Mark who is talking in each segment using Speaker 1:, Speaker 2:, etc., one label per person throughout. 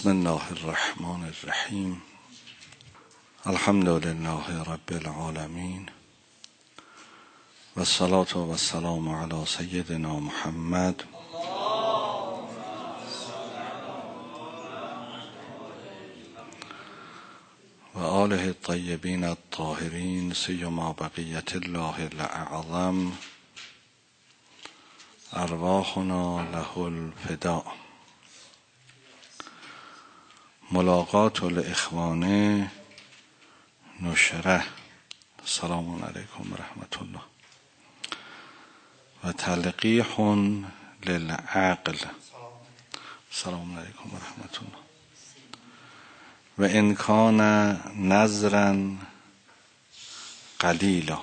Speaker 1: بسم الله الرحمن الرحیم. الحمد لله رب العالمین و الصلاة و السلام علی سیدنا محمد و آله الطیبین الطاهرین سیما بقیت الله الاعظم ارواحنا له الفداء. ملاقات الاخوان نشره. السلام علیکم و رحمت الله. و تلقیح للعقل. السلام علیکم و رحمت الله. و ان کان نظرا قلیلا.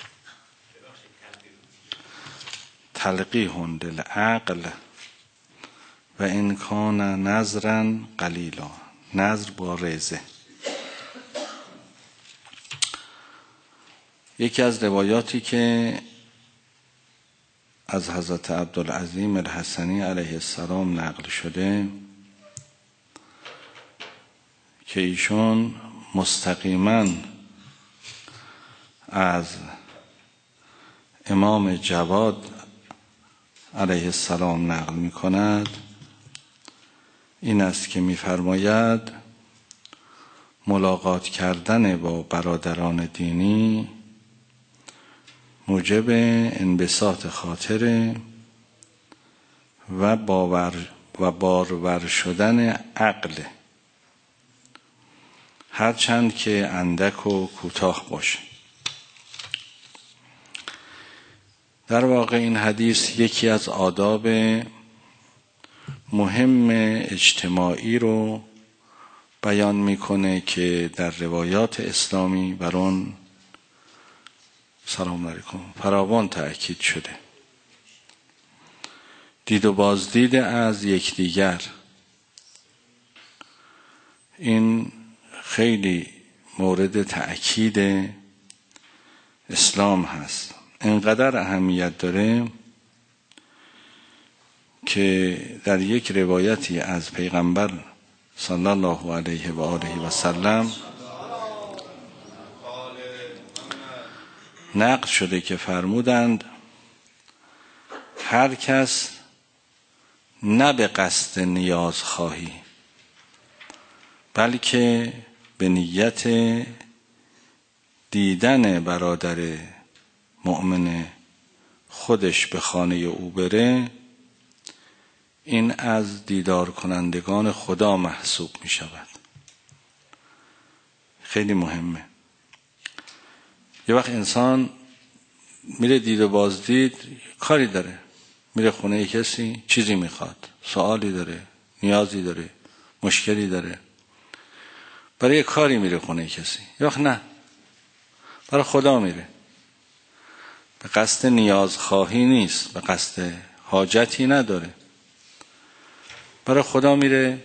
Speaker 1: تلقیح للعقل و ان کان نظرا قلیلا. نظر با ریزه. یکی از روایاتی که از حضرت عبدالعظیم الحسنی علیه السلام نقل شده که ایشون مستقیما از امام جواد علیه السلام نقل می کند این است که می فرماید ملاقات کردن با برادران دینی موجب انبساط خاطر و بارور شدن عقل، هرچند که اندک و کوتاه باشه. در واقع این حدیث یکی از آداب مهم اجتماعی رو بیان میکنه که در روایات اسلامی بر اون سلام علیکم فراوان تأکید شده. دید و بازدید از یکدیگر، این خیلی مورد تأکید اسلام هست. اینقدر اهمیت داره که در یک روایتی از پیغمبر صلی الله علیه و آله و سلم نقل شده که فرمودند هر کس نه به قصد نیاز خواهی بلکه به نیت دیدن برادر مؤمن خودش به خانه او بره، این از دیدار کنندگان خدا محسوب می شود. خیلی مهمه. یه وقت انسان میره دید و بازدید، کاری داره، میره خونه کسی چیزی میخواد، سوالی داره، نیازی داره، مشکلی داره، برای کاری میره خونه کسی. یه وقت نه، برای خدا میره، به قصد نیازخواهی نیست، به قصد حاجتی نداره، برای خدا میره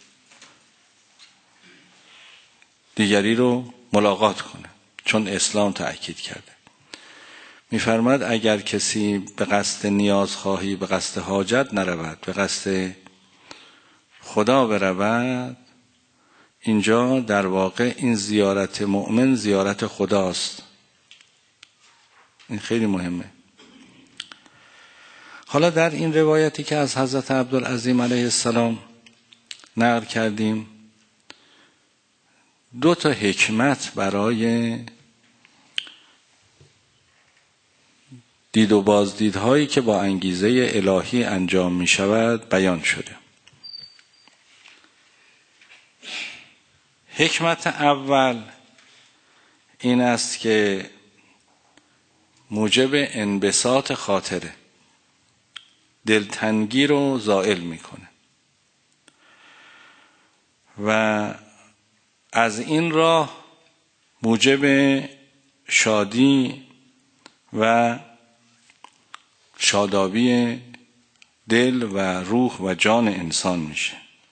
Speaker 1: دیگری رو ملاقات کنه، چون اسلام تأکید کرده. میفرماد اگر کسی به قصد نیازخواهی، به قصد حاجت نرود، به قصد خدا برود، اینجا در واقع این زیارت مؤمن زیارت خداست. این خیلی مهمه. حالا در این روایتی که از حضرت عبدالعظیم علیه السلام نقل کردیم، 2 حکمت برای دید و بازدیدهایی که با انگیزه الهی انجام می شود بیان شده. حکمت اول این است که موجب انبساط خاطره، دلتنگی رو زائل میکنه و از این راه موجب شادی و شادابی دل و روح و جان انسان میشه،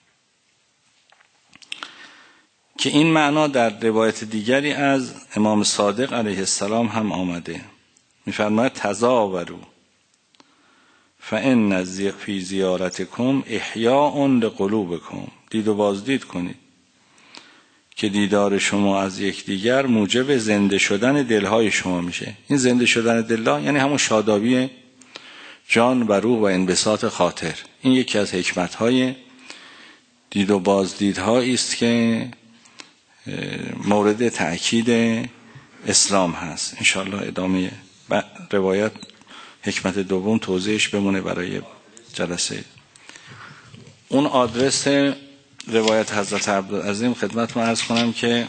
Speaker 1: که این معنا در روایت دیگری از امام صادق علیه السلام هم آمده. میفرماید تزاوروا فان فی زیارتکم احیاء لقلوبکم. دید و بازدید کنید که دیدار شما از یکدیگر موجب زنده شدن دلهای شما میشه. این زنده شدن دلها یعنی همون شادابی جان و روح و انبساط خاطر. این یکی از حکمتهای دید و بازدیدهایی است که مورد تأکید اسلام هست. انشاءالله ادامه روایت حکمت دوم توضیحش بمونه برای جلسه. اون آدرس روایت حضرت عبدالعظیم خدمتتون عرض کنم که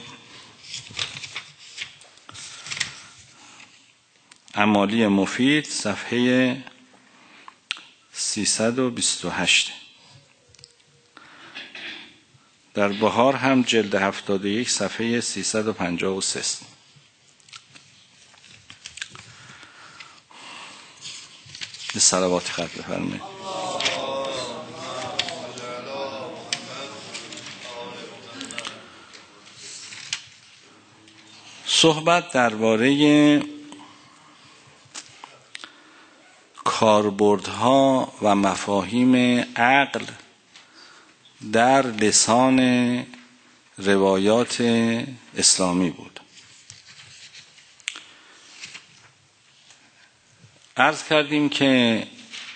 Speaker 1: اعمالی مفید صفحه 328، در بهار هم جلد 71 صفحه 353 است. به صلوات خط بفرمایید. صحبت درباره کاربردها و مفاهیم عقل در لسان روایات اسلامی بود. عرض کردیم که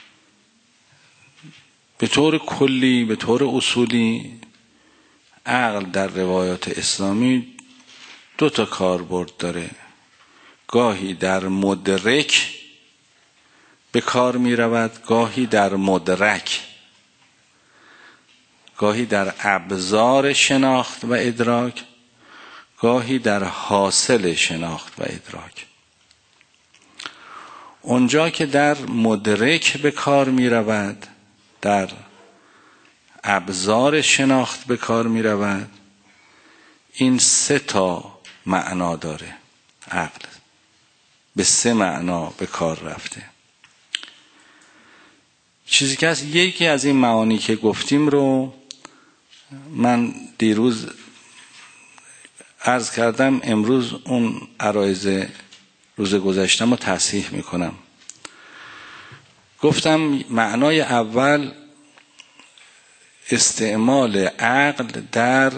Speaker 1: به طور کلی، به طور اصولی، عقل در روایات اسلامی دو تا کاربرد داره. گاهی در مدرک به کار می رود، گاهی در مدرک، گاهی در ابزار شناخت و ادراک، گاهی در حاصل شناخت و ادراک. اونجا که در مدرک به کار می رود، در ابزار شناخت به کار می رود، این سه تا معنا داره. عقل به سه معنا به کار رفته. چیزی که از یکی از این معانی که گفتیم رو من دیروز عرض کردم، امروز اون عرایض روز گذشتم رو تصحیح میکنم. گفتم معنای اول استعمال عقل در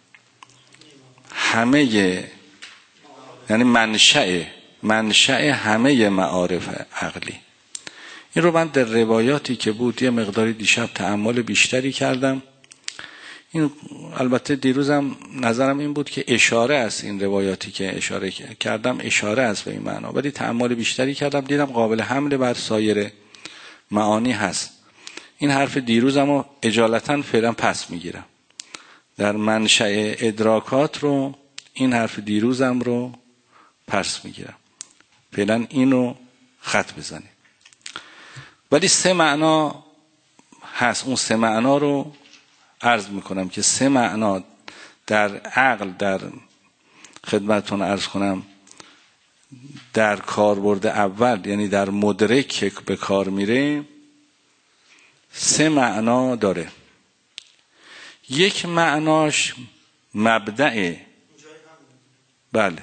Speaker 1: همه، یعنی منشأ همه معارف عقلی. این رو من در روایاتی که بود یه مقداری دیشب تأمل بیشتری کردم. این البته دیروزم نظرم این بود که اشاره است، این روایاتی که اشاره کردم اشاره است به این معنا، ولی تأمل بیشتری کردم دیدم قابل حمل بر سایر معانی هست. این حرف دیروزم رو اجالتا فعلا پس میگیرم. در منشأ ادراکات رو این حرف دیروزم رو پس میگیرم. فعلا اینو خط بزنید. ولی سه معنا هست. اون سه معنا رو عرض میکنم که سه معنا در عقل، در خدمتتون عرض کنم، در کاربرد اول یعنی در مدرک که به کار میره سه معنا داره. یک معناش مبدأ، بله،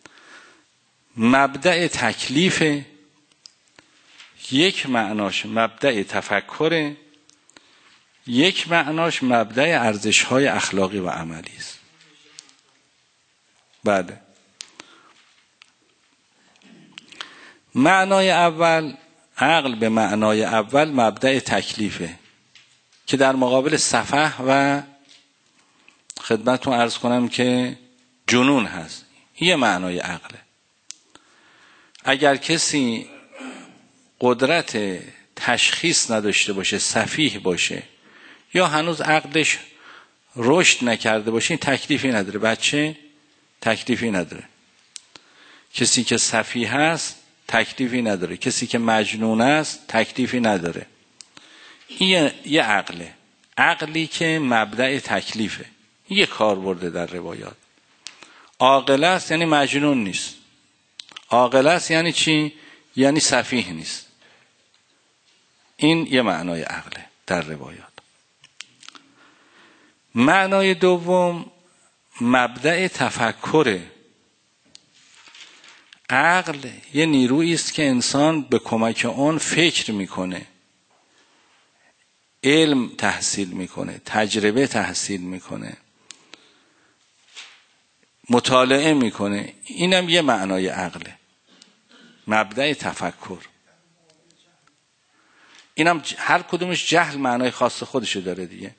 Speaker 1: مبدأ تکلیف. یک معناش مبدأ تفکر. یک معناش مبدأ ارزش‌های اخلاقی و عملی است. بله. معنای اول، عقل به معنای اول مبدأ تکلیفه که در مقابل سفه و خدمتتون عرض کنم که جنون هست. یه معنای عقله. اگر کسی قدرت تشخیص نداشته باشه، سفیه باشه، یا هنوز عقلش رشد نکرده باشه، این تکلیفی نداره. بچه تکلیفی نداره. کسی که سفیه هست تکلیفی نداره. کسی که مجنون است تکلیفی نداره. این یه عقله. عقلی که مبدأ تکلیفه. یه کار برده در روایات. عاقل است یعنی مجنون نیست. عاقل است یعنی چی؟ یعنی سفیه نیست. این یه معنای عقله در روایات. معنای دوم مبدأ تفکره. عقل یه نیرویی است که انسان به کمک اون فکر میکنه. علم تحصیل میکنه، تجربه تحصیل میکنه، مطالعه میکنه. اینم یه معنای عقله، مبدأ تفکر. اینم هر کدومش جهل معنای خاص خودشو داره دیگه.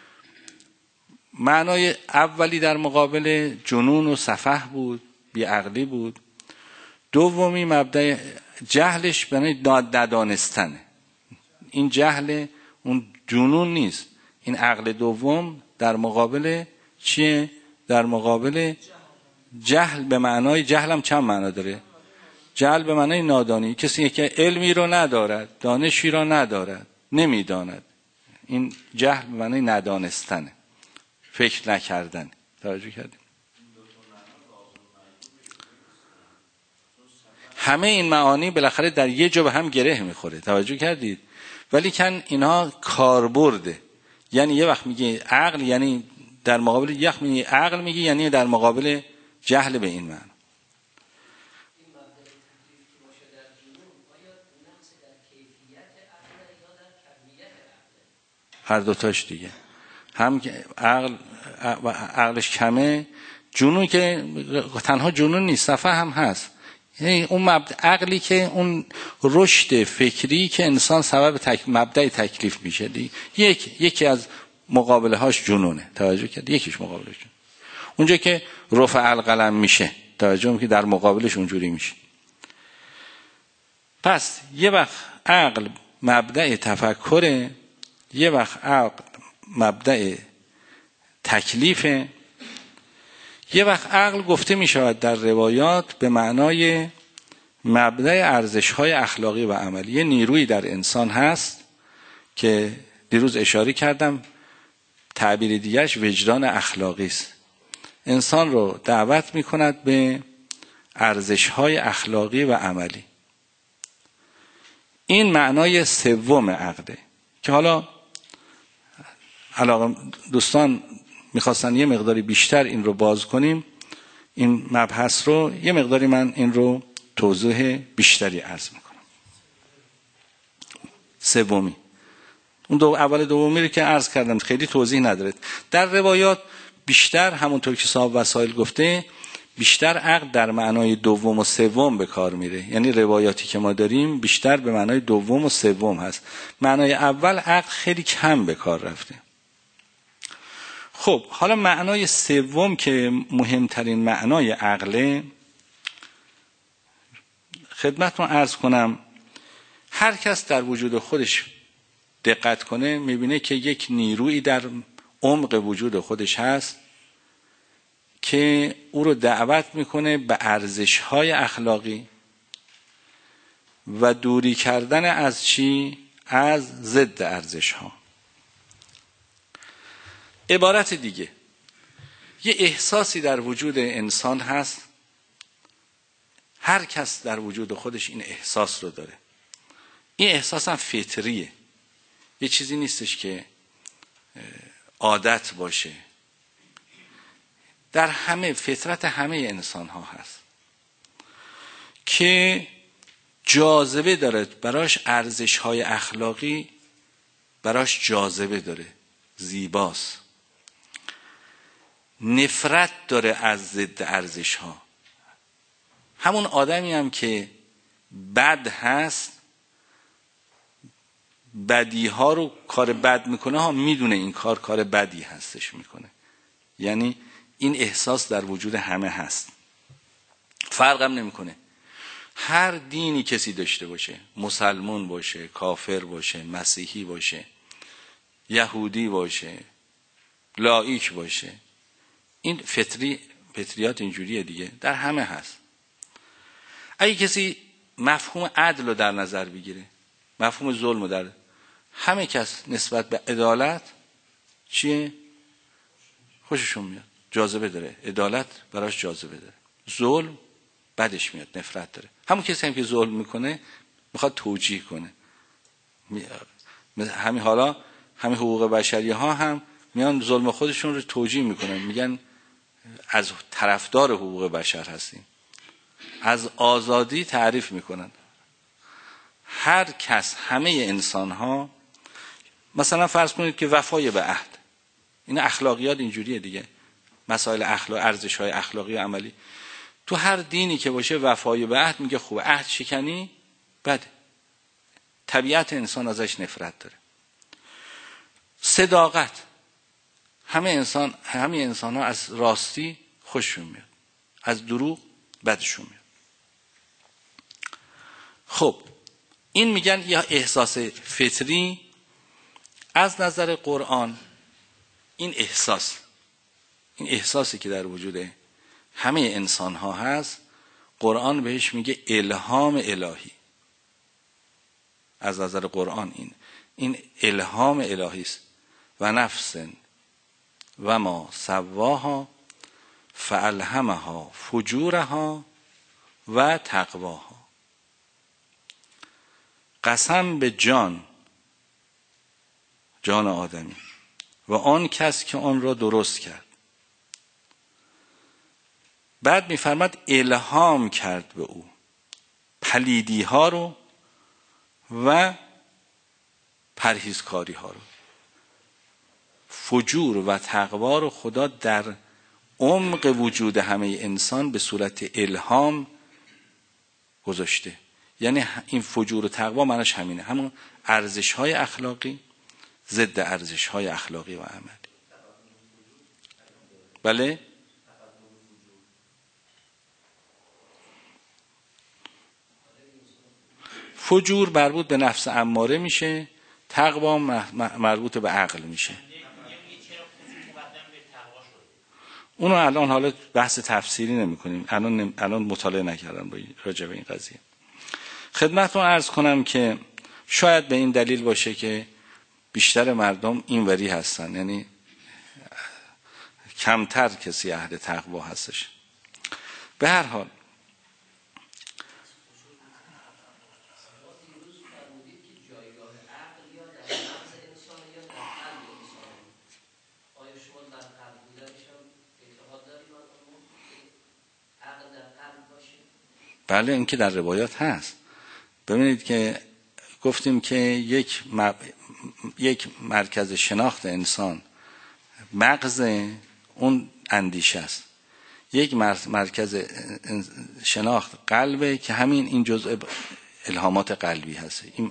Speaker 1: معنای اولی در مقابل جنون و سفه بود، بیعقلی بود. دومی مبدأ جهلش به معنای ندانستنه. این جهل اون جنون نیست. این عقل دوم در مقابل چیه؟ در مقابل جهل. به معنای جهل هم چند معنا داره؟ جهل به معنای نادانی، کسی که علمی رو ندارد، دانشی رو ندارد، نمیداند. این جهل به معنای ندانستنه، فکر نکردن. توجه کردیم؟ همه این معانی بالاخره در یه جا به هم گره میخوره. توجه کردید؟ ولی کن اینها کاربرده. یعنی یه وقت میگه عقل، یعنی در مقابل یه وقت میگه عقل، میگه یعنی در مقابل جهل به این معنی. هر دوتاش دیگه. هم عقلش کمه، جنون که تنها جنون نیست، صفحه هم هست. یعنی اون عقلی که اون رشد فکری که انسان سبب مبدأ تکلیف میشه دیگه. یکی از مقابله هاش جنونه. توجه کرد؟ یکیش مقابلش جنون. اونجا که رفع القلم میشه، توجه میکنی در مقابلش اونجوری میشه. پس یه وقت عقل مبدأ تفکره، یه وقت عقل مبدأ تکلیفه، یه وقت عقل گفته می شود در روایات به معنای مبدأ ارزش‌های اخلاقی و عملی. یه نیرویی در انسان هست که دیروز اشاره کردم، تعبیر دیگرش وجدان اخلاقی است. انسان رو دعوت می کند به ارزش‌های اخلاقی و عملی. این معنای سوم عقله که حالا علاقه دوستان میخواستن یه مقداری بیشتر این رو باز کنیم، این مبحث رو یه مقداری من این رو توضیح بیشتری عرض میکنم. سومی، اون اول دومی رو که عرض کردم خیلی توضیح نداره. در روایات بیشتر همونطور که صاحب وسائل گفته، بیشتر عقل در معنای دوم و سوم به کار میره. یعنی روایاتی که ما داریم بیشتر به معنای دوم و سوم هست. معنای اول عقل خیلی کم به کار رفته. خب حالا معنای سوم که مهمترین معنای عقله، خدمتتون عرض کنم، هر کس در وجود خودش دقت کنه میبینه که یک نیرویی در عمق وجود خودش هست که او رو دعوت میکنه به ارزش‌های اخلاقی و دوری کردن از چی؟ از ضد ارزش‌ها. عبارت دیگه، یه احساسی در وجود انسان هست، هر کس در وجود خودش این احساس رو داره. این احساس هم فطریه، یه چیزی نیستش که عادت باشه، در همه فطرت همه انسان ها هست که جاذبه داره براش، ارزش های اخلاقی براش جاذبه داره، زیباست. نفرت داره از ضد ارزش ها. همون آدمی هم که بد هست، بدی ها رو کار بد میکنه ها، میدونه این کار بدی هستش میکنه. یعنی این احساس در وجود همه هست، فرقم نمیکنه هر دینی کسی داشته باشه، مسلمان باشه، کافر باشه، مسیحی باشه، یهودی باشه، لایک باشه، این فطریات اینجوریه دیگه، در همه هست. اگه کسی مفهوم عدل رو در نظر بگیره، مفهوم ظلم رو در، همه کس نسبت به عدالت چیه؟ خوششون میاد، جاذبه داره. عدالت براش جاذبه داره، ظلم بدش میاد، نفرت داره. همون کسی هم که ظلم میکنه میخواد توجیه کنه. همین حالا همین حقوق بشری ها هم میان ظلم خودشون رو توجیه میکنن، میگن از طرفدار حقوق بشر هستیم، از آزادی تعریف میکنن. هر کس، همه انسان ها مثلا فرض کنید که وفای به عهد، این اخلاقیات اینجوریه دیگه، مسائل اخلاق، ارزش‌های اخلاقی و عملی. تو هر دینی که باشه وفای به عهد میگه خوبه، عهد شکنی بده، طبیعت انسان ازش نفرت داره. صداقت، همه انسان ها از راستی خوششون میاد، از دروغ بدشون میاد. خب این میگن یا احساس فطری. از نظر قرآن این احساسی که در وجود همه انسان ها هست، قرآن بهش میگه الهام الهی. از نظر قرآن این الهام الهی است. و نفس و ما سواها فالهمها فجورها و تقواها. قسم به جان آدمی و آن کس که آن را درست کرد. بعد می‌فرماد الهام کرد به او پلیدی ها رو و پرهیزکاری ها رو. فجور و تقوا رو خدا در عمق وجود همه انسان به صورت الهام گذاشته. یعنی این فجور و تقوا معناش همینه، همون ارزش‌های اخلاقی ضد ارزش‌های اخلاقی و عملی. بله؟ فجور مربوط به نفس اماره میشه، تقوا مربوط به عقل میشه. اونو الان حالا بحث تفسیری نمی کنیم، الان مطالعه نکردم راجع به این قضیه. خدمتتون عرض کنم که شاید به این دلیل باشه که بیشتر مردم اینوری هستن، یعنی کمتر کسی اهل تقوا هستش. به هر حال بله این که در روایات هست. ببینید که گفتیم که یک مرکز شناخت انسان مغز اون اندیشه است، یک مرکز شناخت قلبه که همین این جزء الهامات قلبی هست. این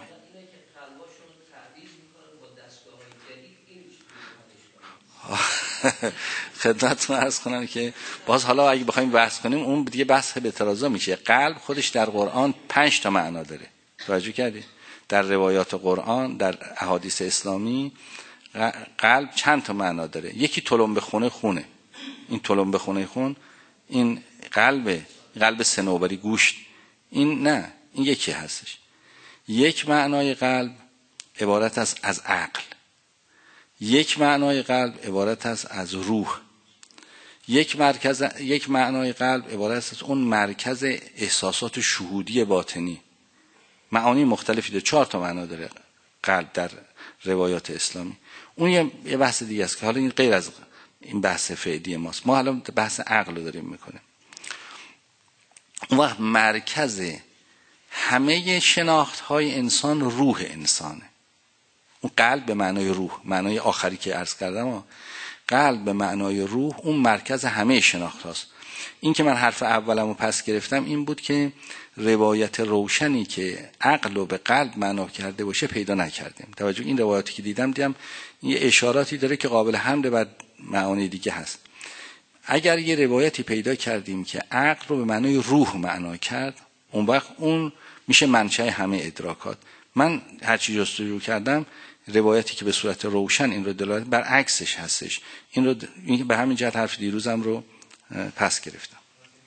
Speaker 1: خدمتتون عرض کنم که باز حالا اگه بخوایم بحث کنیم اون دیگه بحث به اعتراضا میشه. قلب خودش در قرآن 5 تا معنا داره، توجه کردید؟ در روایات قرآن، در احادیث اسلامی قلب چند تا معنا داره. یکی تلمبه خونه، این تلمبه خون، این قلب صنوبری گوشت، این نه، این یکی هستش. یک معنای قلب عبارت است از عقل، یک معنای قلب عبارت است از روح، یک معنای قلب عبارت است از اون مرکز احساسات شهودی باطنی. معانی مختلفی داره، 4 تا معنا داره قلب در روایات اسلامی. اون یه بحث دیگه است که حالا این غیر از این بحث فعلی ماست. ما حالا بحث عقل رو داریم میکنیم. اون وقت مرکز همه شناخت‌های انسان روح انسانه. اون قلب به معنای روح، معنای آخری که عرض کردم، قلب به معنای روح اون مرکز همه شناخت هاست. این که من حرف اولمو پس گرفتم این بود که روایت روشنی که عقل رو به قلب معنا کرده باشه پیدا نکردیم. توجه این روایاتی که دیدم یه اشاراتی داره که قابل حمل بر معانی دیگه هست. اگر یه روایتی پیدا کردیم که عقل رو به معنای روح معنا کرد، اون وقت اون میشه منشأ همه ادراکات. من هر چی جستجو کردم روایتی که به صورت روشن این رو دلالت بر عکسش هستش. این به همین جهت حرف دیروزم رو پس گرفتم.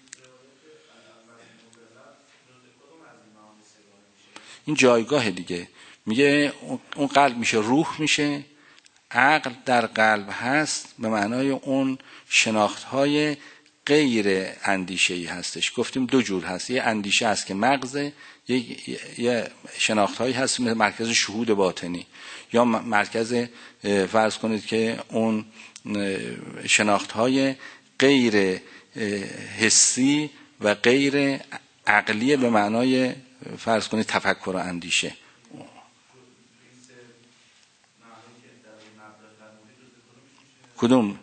Speaker 1: این جایگاه دیگه میگه اون قلب میشه روح میشه، عقل در قلب هست به معنای اون شناخت‌های غیر اندیشه‌ای هستش. گفتیم 2 جور هست، یه اندیشه هست که مغزه، یه شناخت‌هایی هست مرکز شهود باطنی، یا مرکز فرض کنید که اون شناخت‌های غیر حسی و غیر عقلی به معنای فرض کنید تفکر و اندیشه. کدوم؟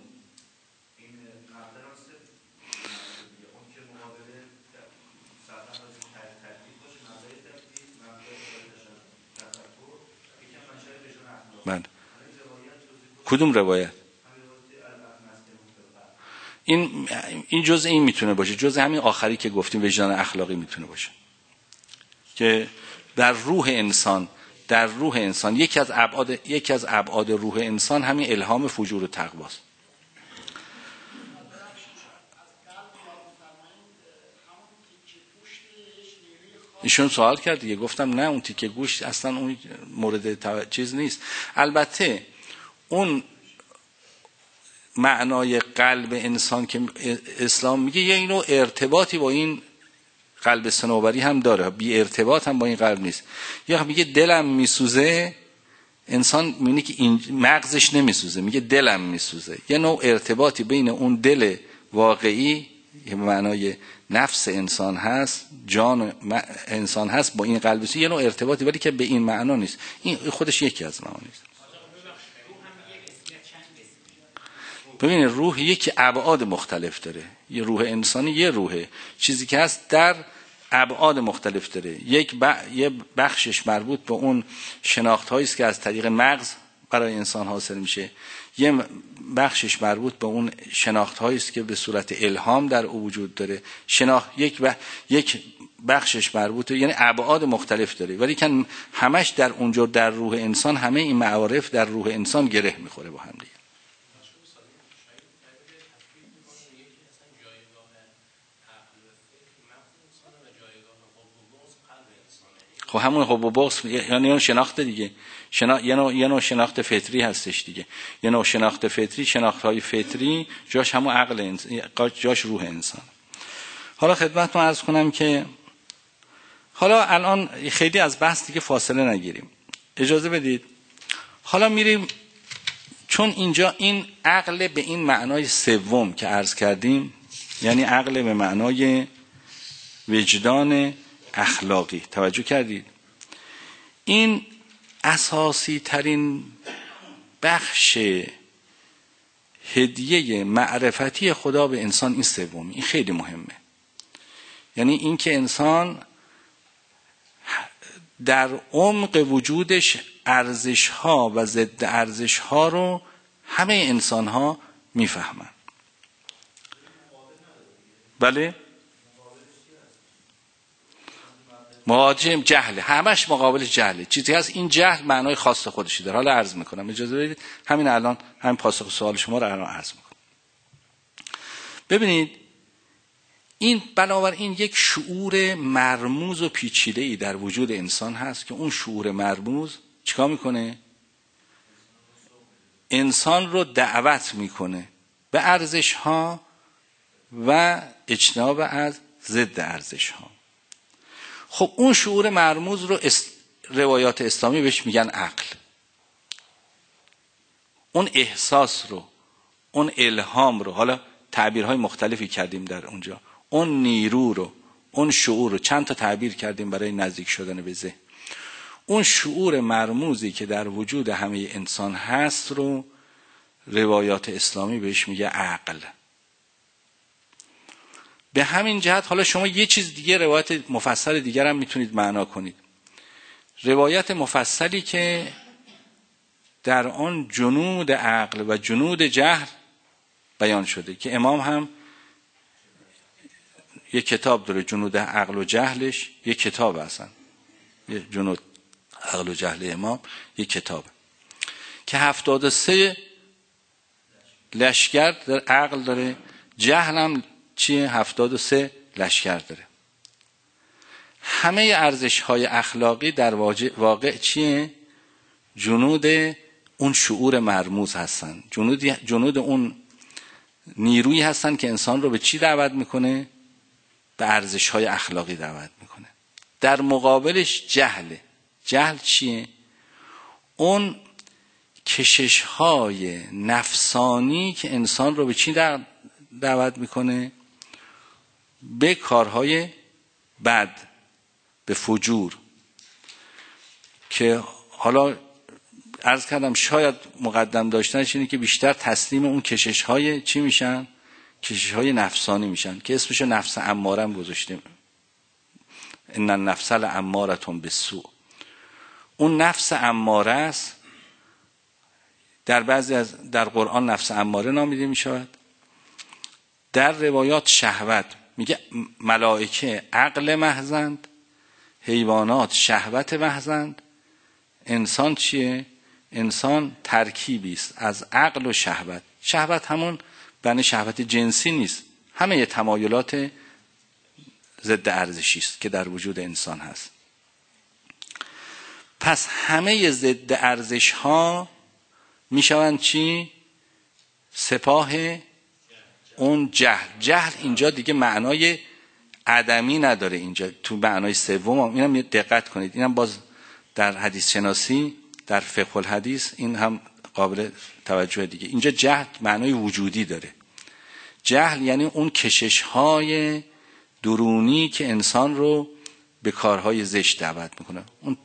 Speaker 1: بله. کدوم روایت؟ این جزء این میتونه باشه، جزء همین آخری که گفتیم وجدان اخلاقی میتونه باشه که در روح انسان یکی از ابعاد روح انسان همین الهام فجور و تقواست. ایشون سوال کرد دیگه، گفتم نه اون تیکه گوشت اصلا اون مورد چیز نیست. البته اون معنای قلب انسان که اسلام میگه یه نوع ارتباطی با این قلب صنوبری هم داره، بی ارتباط هم با این قلب نیست. یا میگه دلم میسوزه، انسان میگه که این مغزش نمیسوزه، میگه دلم میسوزه. یه نوع ارتباطی بین اون دل واقعی به معنای نفس انسان هست، جان انسان هست با این قلب، یه نوع ارتباطی، ولی که به این معنا نیست. این خودش یکی از معانی است. ببینید روح یکی ابعاد مختلف داره. یه روح انسانی یه روحه، چیزی که هست در ابعاد مختلف داره. یه بخشش مربوط به اون شناخت‌هایی است که از طریق مغز برای انسان حاصل میشه، یه بخشش مربوط به اون شناخت‌هایی است که به صورت الهام در او وجود داره. یک بخشش مربوطه، یعنی ابعاد مختلف داره، ولی که همش در اونجا در روح انسان، همه این معارف در روح انسان گره میخوره با هم دیگه. خب همون حب و بغض یعنی اون شناخت دیگه، یه نوع شناخت فطری هستش دیگه. یه نوع شناخت فطری، شناخت‌های فطری جاش همون عقل جاش روح انسان. حالا خدمتتون عرض کنم که حالا الان خیلی از بحث دیگه فاصله نگیریم، اجازه بدید. حالا میریم، چون اینجا این عقل به این معنای سوم که عرض کردیم، یعنی عقل به معنای وجدان اخلاقی، توجه کردید؟ این اساسی ترین بخش هدیه معرفتی خدا به انسان این سومی، این خیلی مهمه. یعنی این که انسان در عمق وجودش ارزش‌ها و ضد ارزش‌ها رو همه انسان‌ها میفهمن. بله؟ مواجه جهل، همش مقابل جهله. چیزی هست این جهل معنای خاص خودشی داره. حالا عرض میکنم، اجازه بدید همین الان همین پاسخ سوال شما رو الان عرض میکنم. ببینید این بنابراین یک شعور مرموز و پیچیده‌ای در وجود انسان هست که اون شعور مرموز چیکار میکنه؟ انسان رو دعوت میکنه به ارزش‌ها و اجتناب از ضد ارزش‌ها. خب اون شعور مرموز رو روایات اسلامی بهش میگن عقل. اون احساس رو، اون الهام رو، حالا تعبیرهای مختلفی کردیم در اونجا، اون نیرو رو، اون شعور رو، چند تا تعبیر کردیم برای نزدیک شدن به ذهن. اون شعور مرموزی که در وجود همه انسان هست رو روایات اسلامی بهش میگه عقل. به همین جهت حالا شما یه چیز دیگه، روایت مفصل دیگر هم میتونید معنا کنید. روایت مفصلی که در آن جنود عقل و جنود جهل بیان شده که امام هم یه کتاب داره، جنود عقل و جهلش یه کتاب هستن، یه جنود عقل و جهل امام یه کتاب که 73 لشکر در عقل داره، جهل هم چیه 73 لشکر داره. همه ارزش‌های اخلاقی در واقع چیه؟ جنود اون شعور مرموز هستن، جنود اون نیرویی هستن که انسان رو به چی دعوت میکنه؟ به ارزش‌های اخلاقی دعوت میکنه. در مقابلش جهل چیه؟ اون کشش‌های نفسانی که انسان رو به چی دعوت میکنه؟ به کارهای بد، به فجور، که حالا عرض کردم شاید مقدم داشتنش اینه که بیشتر تسلیم اون کشش‌های چی میشن؟ کشش‌های نفسانی میشن که اسمش نفس اماره هم گذاشتیم. ان النفس لاماره بالسوء. اون نفس اماره است، در بعضی از در قرآن نفس اماره نامیده میشود، در روایات شهوت. میگه ملائکه عقل محضند، حیوانات شهوت محضند، انسان چیه؟ انسان ترکیبی است از عقل و شهوت. شهوت همون بنی شهوت جنسی نیست، همه تمایلات ضد ارزشی است که در وجود انسان هست. پس همه ضد ارزش ها میشوند چی؟ سپاه اون جهل. جهل اینجا دیگه معنای عدمی نداره، اینجا تو معنای سوم. اینم دقت کنید، اینم باز در حدیث شناسی، در فقه الحدیث این هم قابل توجه دیگه. اینجا جهل معنای وجودی داره. جهل یعنی اون کشش های درونی که انسان رو به کارهای زشت دعوت میکنه. اون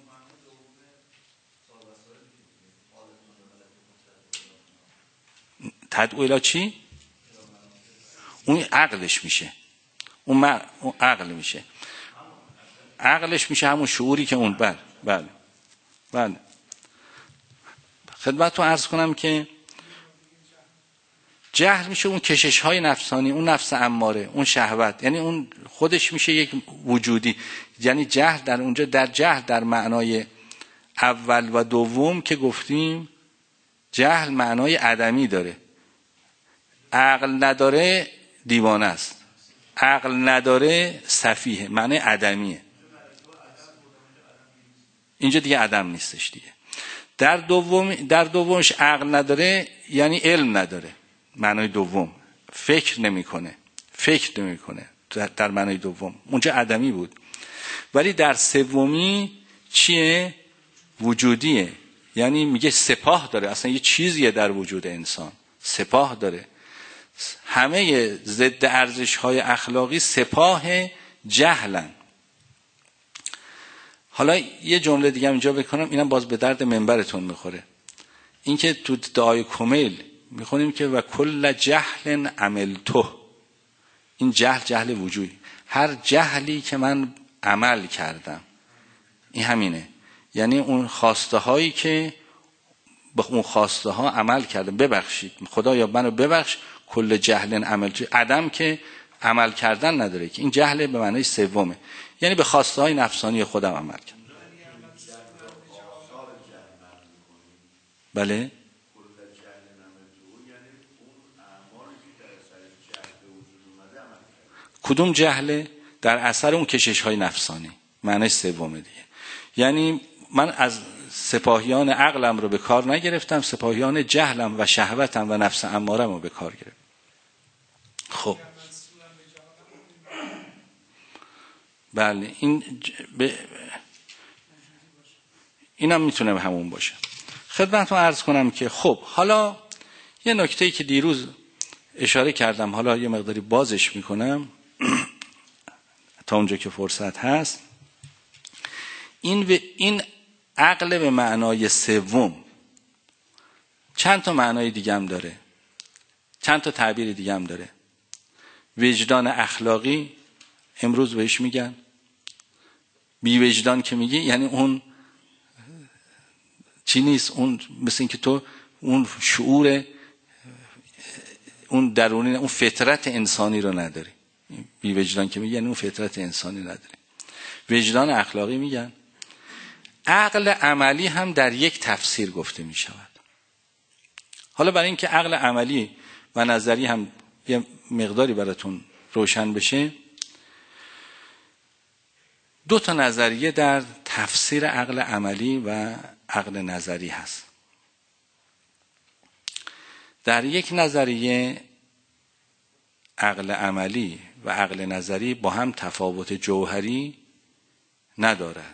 Speaker 1: تدعو الی چی؟ اون عقلش میشه، اون عقل میشه، عقلش میشه همون شعوری که اون بله خدمتتون عرض کنم که جهل میشه اون کشش های نفسانی، اون نفس اماره، اون شهوت، یعنی اون خودش میشه یک وجودی. یعنی جهل در اونجا، در جهل در معنای اول و دوم که گفتیم، جهل معنای عدمی داره. عقل نداره دیوانه است، عقل نداره سفیه، معنی عدمیه. اینجا دیگه عدم نیستش دیگه. در دومش عقل نداره یعنی علم نداره، معنای دوم. فکر نمیکنه در معنای دوم، اونجا عدمی بود. ولی در سومی چیه؟ وجودیه. یعنی میگه سپاه داره، اصلا یه چیزیه در وجود انسان، سپاه داره. همه ضد ارزش های اخلاقی سپاه جهلن. حالا یه جمله دیگه اینجا بکنم، اینم باز به درد منبرتون میخوره. این که تو دعای کمیل میخونیم که و کل جهل عملته. این جهل وجودی، هر جهلی که من عمل کردم، این همینه. یعنی اون خواسته هایی که به اون خواسته ها عمل کردم، ببخشید خدایا منو ببخش، کل جهل عملته. عدم که عمل کردن نداره که، این جهل به معنای سومه، یعنی به خواسته های نفسانی خودم عمل کردم. بله کدوم جهله؟ در اثر اون کشش های نفسانی، معنی سومه دیگه. یعنی من از سپاهیان عقلم رو به کار نگرفتم، سپاهیان جهلم و شهوتم و نفس امارم رو به کار گرفتم. خب بله، اینم میتونه همون باشه. خدمتتون عرض کنم که خب حالا یه نکته‌ای که دیروز اشاره کردم، حالا یه مقداری بازش میکنم تا اونجا که فرصت هست. این عقل به معنای سوم چند تا معنای دیگه هم داره، چند تا تعبیر دیگه هم داره. وجدان اخلاقی امروز بهش میگن. بی وجدان که میگی یعنی اون چی نیست، اون مثل این که تو اون شعور، اون درونی، اون فطرت انسانی رو نداری. بی وجدان که میگی یعنی اون فطرت انسانی نداری. وجدان اخلاقی میگن. عقل عملی هم در یک تفسیر گفته میشود. حالا برای اینکه عقل عملی و نظری هم یه مقداری براتون روشن بشه، دو تا نظریه در تفسیر عقل عملی و عقل نظری هست. در یک نظریه عقل عملی و عقل نظری با هم تفاوت جوهری ندارند.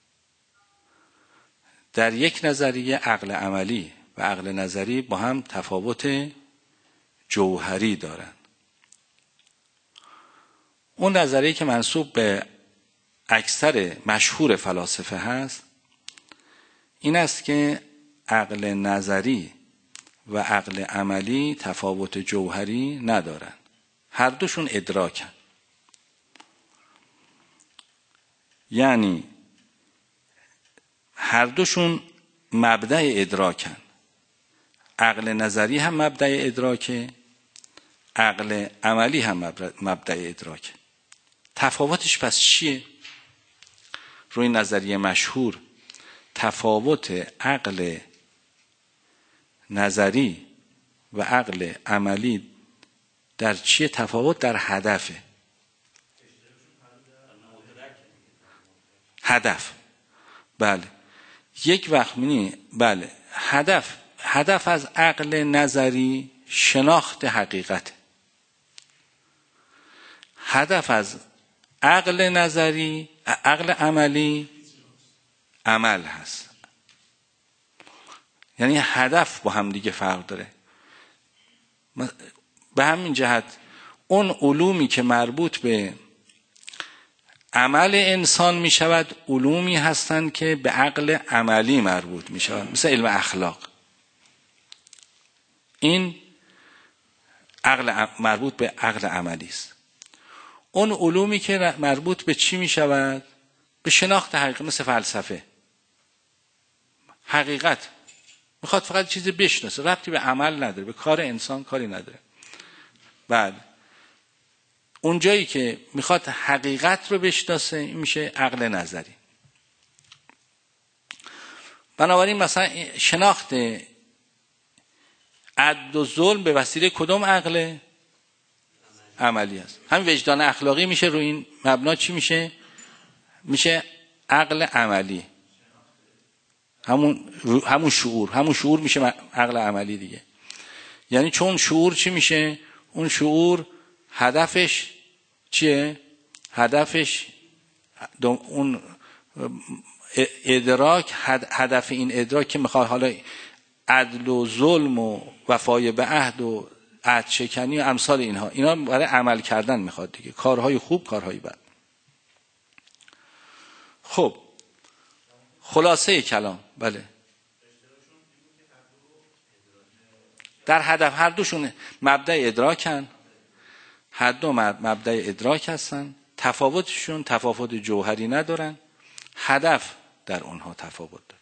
Speaker 1: در یک نظریه عقل عملی و عقل نظری با هم تفاوت جوهری دارند. اون نظریه که منسوب به اکثر مشهور فلاسفه هست این است که عقل نظری و عقل عملی تفاوت جوهری ندارن، هر دوشون ادراکن. یعنی هر دوشون مبدأ ادراکن. عقل نظری هم مبدأ ادراکه، عقل عملی هم مبدأ ادراکه. تفاوتش پس چیه؟ روی نظریه مشهور تفاوت عقل نظری و عقل عملی در چیه؟ تفاوت در هدفه. هدف، بله. یک وقت بله، هدف از عقل نظری شناخت حقیقت. هدف از عقل نظری، عقل عملی عمل هست. یعنی هدف با هم دیگه فرق داره. به همین جهت اون علومی که مربوط به عمل انسان می شود علومی هستند که به عقل عملی مربوط می شود، مثل علم اخلاق. این عقل مربوط به عقل عملی است. اون علومی که مربوط به چی می شود؟ به شناخت حقیقت، مثل فلسفه. حقیقت میخواد فقط چیزی بشناسه، ربطی به عمل نداره، به کار انسان کاری نداره. بعد اون جایی که میخواد حقیقت رو بشناسه این میشه عقل نظری. بنابراین مثلا شناخت عدل و ظلم به وسیله کدوم عقل عملی است؟ همین وجدان اخلاقی میشه روی این مبنا چی میشه؟ میشه عقل عملی. همون شعور میشه عقل عملی دیگه. یعنی چون شعور چی میشه؟ اون شعور هدفش چیه؟ هدفش اون ادراک، هدف این ادراک که میخواد حالا عدل و ظلم و وفای به عهد و عهد شکنی و امثال اینا برای عمل کردن میخواد دیگه، کارهای خوب، کارهای بد. خب خلاصه کلام، بله، در هدف هر دوشون مبدأ ادراکن، هر دو مبدأ ادراک هستن، تفاوتشون تفاوت جوهری ندارن، هدف در اونها تفاوت داره.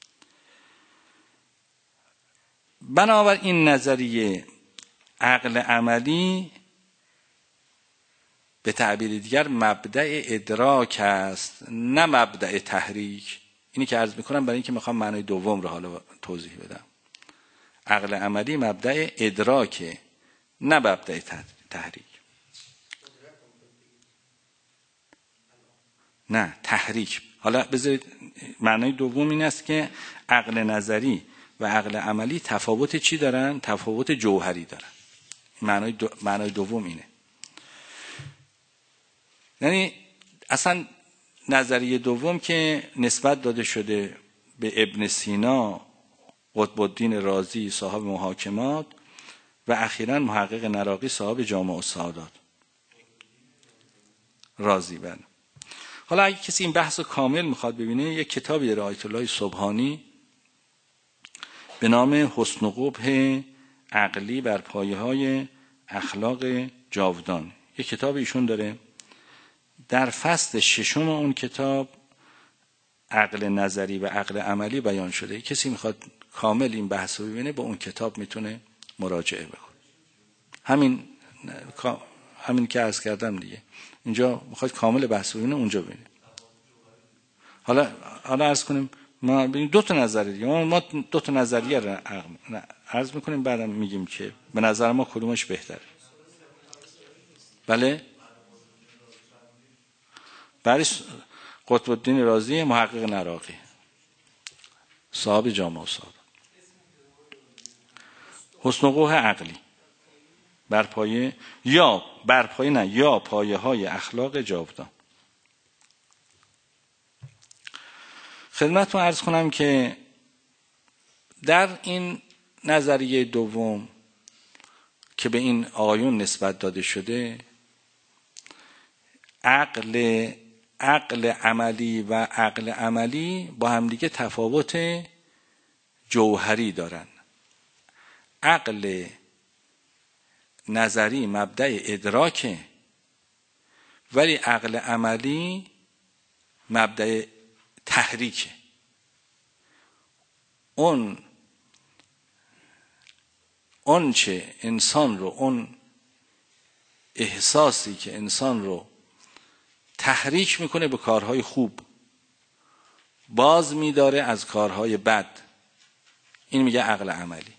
Speaker 1: بنابراین نظریه عقل عملی به تعبیر دیگر مبدأ ادراک است، نه مبدأ تحریک. اینی که عرض میکنم برای اینکه میخوام معنای دوم رو حالا توضیح بدم. عقل عملی مبدأ ادراکه، نه مبدأ تحریک. نه تحریک. حالا بذارید معنای دوم این است که عقل نظری و عقل عملی تفاوت چی دارن؟ تفاوت جوهری دارن. معنای دوم اینه. یعنی اصلا نظریه دوم که نسبت داده شده به ابن سینا، قطب الدین رازی صاحب محاکمات و اخیراً محقق نراقی صاحب جامع السعادات رازی. بله. حالا اگه کسی این بحث رو کامل میخواد ببینه، یک کتابی داره آیت الله سبحانی به نام حسن و قبح عقلی بر پایه‌های اخلاق جاودان. یک کتاب ایشون داره، در فصل 6 اون کتاب عقل نظری و عقل عملی بیان شده. کسی میخواد کامل این بحث رو ببینه با اون کتاب میتونه مراجعه بکنه. همین که عرض کردم دیگه. اینجا میخواد کامل بحث رو ببینه، اونجا ببینه. حالا عرض کنیم ما دو تا نظریه دیگه، ما دو تا نظریه رو عرض میکنیم، بعدم میگیم که به نظر ما کدومش بهتره. بله؟ بعدش قطب الدین رازی محقق نراقی صاحب جامع السعادات. حسن و قبح عقلی بر پایه یا پایه های اخلاق جاودان. خدمتتون عرض کنم که در این نظریه دوم که به این آقایون نسبت داده شده، عقل عملی و عقل عملی با همدیگه تفاوت جوهری دارن. عقل نظری مبدأ ادراکه، ولی عقل عملی مبدأ تحریکه. اون چه انسان رو، اون احساسی که انسان رو تحریک میکنه به کارهای خوب، باز میداره از کارهای بد، این میگه عقل عملی.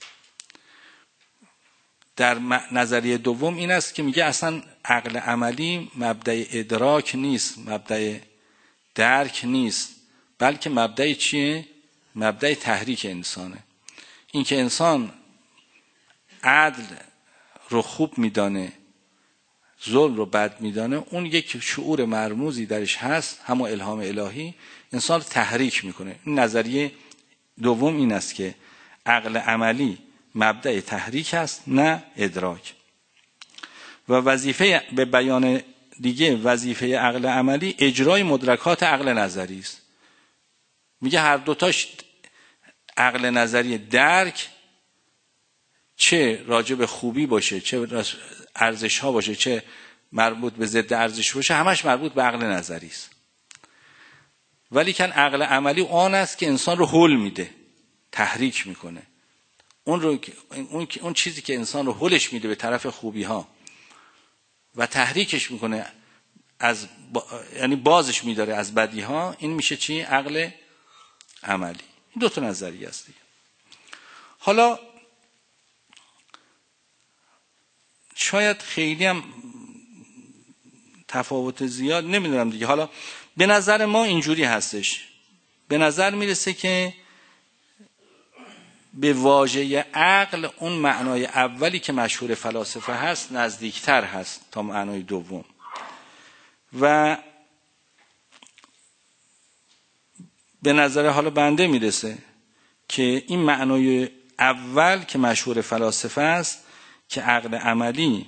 Speaker 1: در نظریه دوم این است که میگه اصلا عقل عملی مبدأ ادراک نیست، مبدأ درک نیست، بلکه مبدأ چیه؟ مبدأ تحریک انسانه. این که انسان عدل رو خوب میدانه، ظلم رو بد میدانه، اون یک شعور مرموزی درش هست، همون الهام الهی انسان رو تحریک میکنه. این نظریه دوم این است که عقل عملی مبدأ تحریک است، نه ادراک. و وظیفه، به بیان دیگه، وظیفه عقل عملی اجرای مدرکات عقل نظری است. میگه هر دوتاش، عقل نظری درک چه راجع به خوبی باشه، چه ارزش ها باشه، چه مربوط به ضد ارزش باشه، همش مربوط به عقل نظری است. ولی کن عقل عملی آن است که انسان رو هول میده، تحریک میکنه. اون چیزی که انسان رو هولش میده به طرف خوبی ها و تحریکش میکنه یعنی بازش میداره از بدی ها، این میشه چی؟ عقل عملی. این دو تا نظریه است دیگه. حالا شاید خیلی هم تفاوت زیاد نمیدونم دیگه. حالا به نظر ما اینجوری هستش، به نظر میرسه که به واژه عقل اون معنای اولی که مشهور فلاسفه هست نزدیکتر هست تا معنای دوم. و به نظر حالا بنده میرسه که این معنای اول که مشهور فلاسفه است که عقل عملی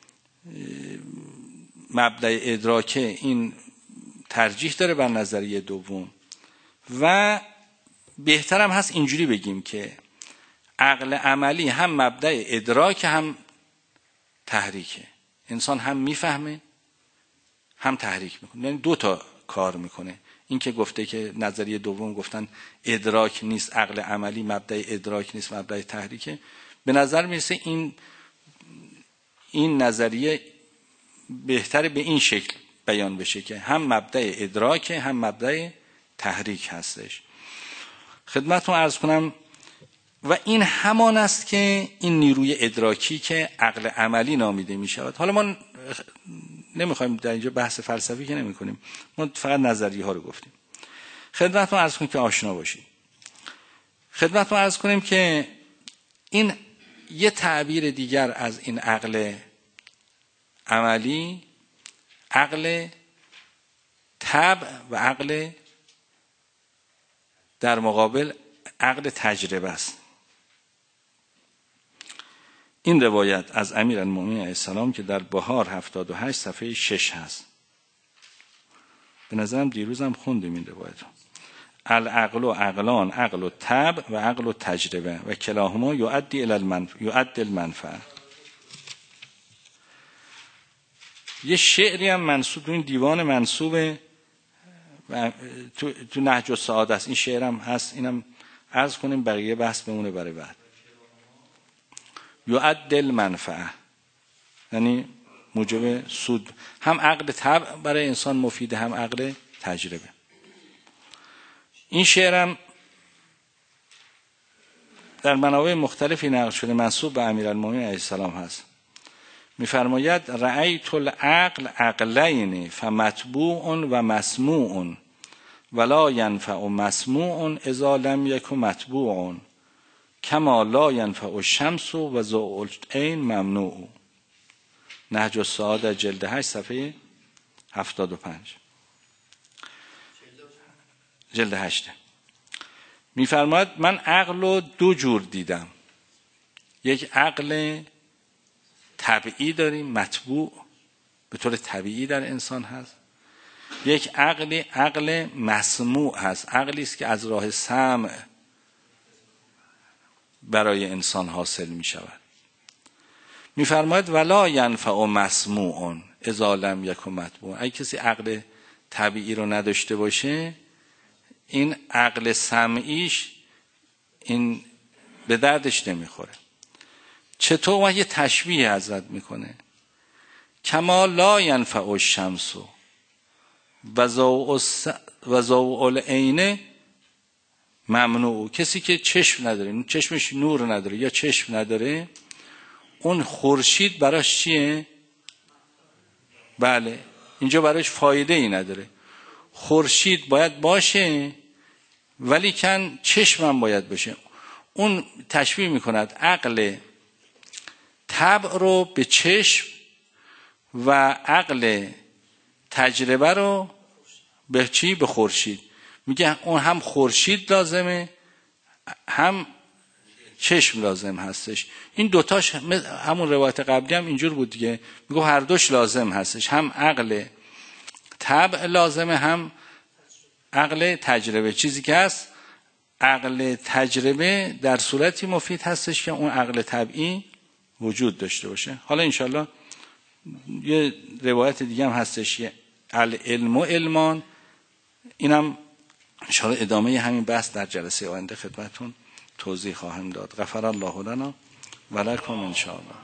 Speaker 1: مبدأ ادراکه، این ترجیح داره بر نظریه دوم. و بهترم هست اینجوری بگیم که عقل عملی هم مبدأ ادراک هم تحریکه. انسان هم میفهمه هم تحریک میکنه، یعنی دو تا کار میکنه. این که گفته که نظریه دوم گفتن ادراک نیست، عقل عملی مبدأ ادراک نیست، مبدأ تحریکه، به نظر میرسه این نظریه بهتره به این شکل بیان بشه که هم مبدأ ادراک هم مبدأ تحریک هستش. خدمتتون عرض کنم و این همان است که این نیروی ادراکی که عقل عملی نامیده می شود. حالا ما نمیخوایم در اینجا بحث فلسفی که نمی کنیم، ما فقط نظریه ها رو گفتیم. خدمتتون عرض کنیم که آشنا باشید. خدمتتون عرض کنیم که این یه تعبیر دیگر از این عقل عملی، عقل طبع و عقل در مقابل عقل تجربه است. این روایت از امیرالمومنین علیه السلام که در بهار 78 صفحه 6 هست. به نظرم دیروزم خوندیم این روایت رو. العقل و عقلان، عقل و طبع و عقل و تجربه و کلاهما یؤدی المنفعه. یه شعری هم منسوب، این دیوان منسوب تو نهج السعاده است. این شعرم هست، اینم عرض کنیم، بقیه بحث بمونه برای بعد. یؤدی المنفعه یعنی موجب سود، هم عقل طبع برای انسان مفیده، هم عقل تجربه. این شعرم در منابع مختلفی نقل شده، منسوب به امیرالمومنین علیه السلام هست. می‌فرماید رأیت العقل عقلین فمتبوع و مسموع ولا ينفع مسموع اذا لم يكن متبوع کما لا ينفع الشمس و ضوء العین ممنوع. نهج السعاده جلد 8 صفحه 75. جلد 8 می‌فرماید من عقل رو دو جور دیدم. یک عقل طبیعی داریم، مطبوع به طور طبیعی در انسان هست. یک عقل مسموع هست، عقلی است که از راه سمع برای انسان حاصل می شود. می فرماید ولا ینفع مسموع اذا لم یکن مطبوع. اگه کسی عقل طبیعی رو نداشته باشه، این عقل سمعیش این به دردش نمیخوره. چطور؟ یه تشبیه حضرت میکنه، کما لا ینفع الشمس و ضوء العین ممنوع. کسی که چشم نداره، چشمش نور نداره یا چشم نداره، اون خورشید براش چیه؟ بله، اینجا براش فایده ای نداره. خورشید باید باشه ولی کن چشم هم باید باشه. اون تشبیه میکند عقل طبع رو به چشم و عقل تجربه رو به چی؟ به خورشید. میگه اون هم خورشید لازمه هم چشم لازم هستش. این دوتاش همون روایت قبلی هم اینجور بود دیگه، میگه هر دوش لازم هستش، هم عقل طبع لازمه هم عقل تجربه. چیزی که هست عقل تجربه در صورتی مفید هستش که اون عقل طبعی وجود داشته باشه. حالا انشالله یه روایت دیگه هم هستش العلم و علمان، اینم انشالله ادامه همین بحث در جلسه آینده خدمتون توضیح خواهم داد. غفر الله لنا و لکم انشاءالله.